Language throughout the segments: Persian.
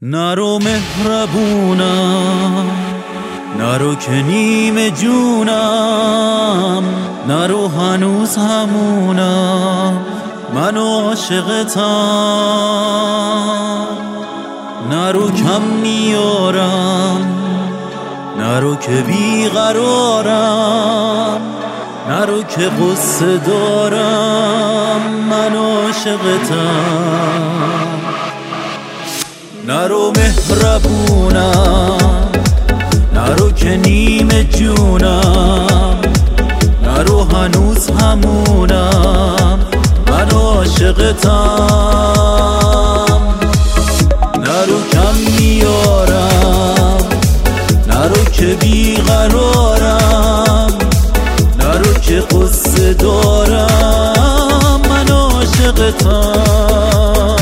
نرو مهربونم، نرو که نیم جونم، نرو هنوز همونم، منو عاشقتم. نرو کم میارم، نرو که بیقرارم، نرو که قصه دارم، منو عاشقتم. نرو مهربونم، نرو که نیم جونم، نرو هنوز همونم، منو عاشقتم. نرو کم میارم، نرو که بیقرارم، نرو که قصه دارم، منو عاشقتم.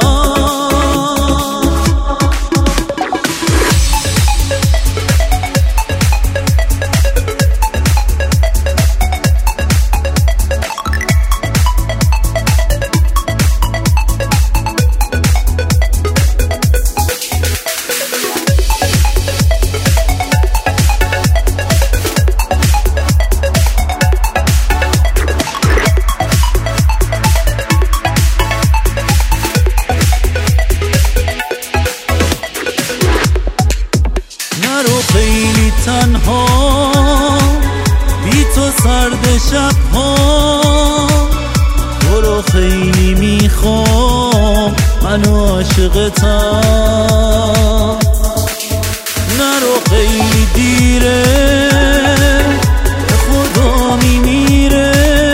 نرو خیلی تنها، بی تو سرد شبها، تو رو خیلی میخوام، منو عاشقتم. نرو خیلی دیره، به خدا میمیره،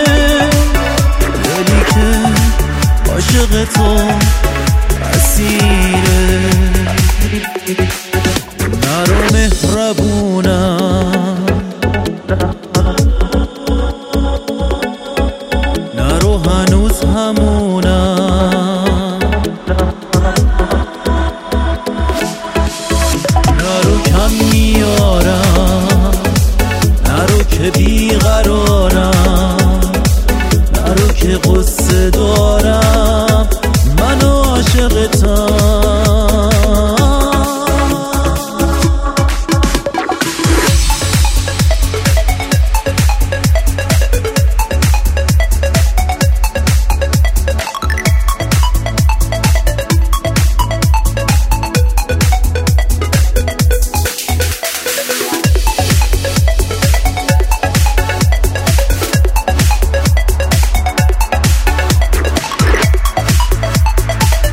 دلی که عاشق تو اسیره. نرو مهربونم، نرو هنوز همونم، نرو کم میارم، نرو که بیقرارم، نرو که قصه دارم، منو عاشقتم.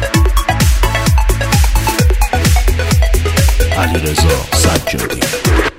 علیرضا سجادی.